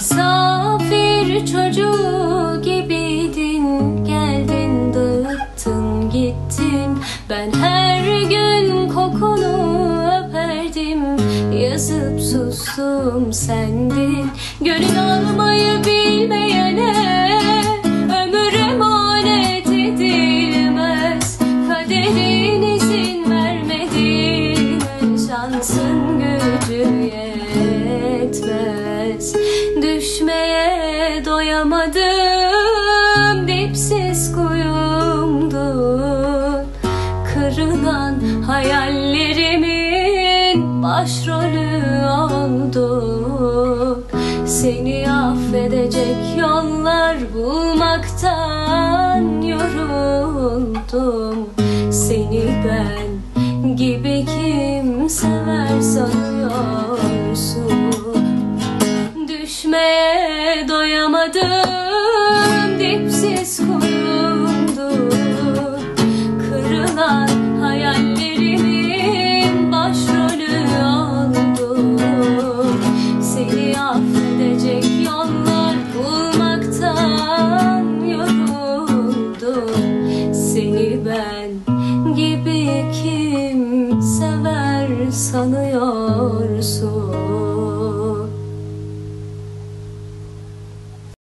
Misafir çocuğu gibiydin, geldin dağıttın gittin. Ben her gün kokunu öperdim, yazıp sustum sendin. Gönül almayı bilmeyene ömür emanet edilmez. Kaderin izin vermedi, şansın gücü yetmez. Düşmeye doyamadım, dipsiz kuyumdun. Kırılan hayallerimin başrolü oldun. Seni affedecek yollar bulmaktan yoruldum. Seni ben gibi kim sever sanıyorsun? Düşmeye doyamadım, dipsiz kuyumdum. Kırılan hayallerimin başrolü oldum. Seni affedecek yollar bulmaktan yoruldum. Seni ben gibi kim sever sanıyorsun?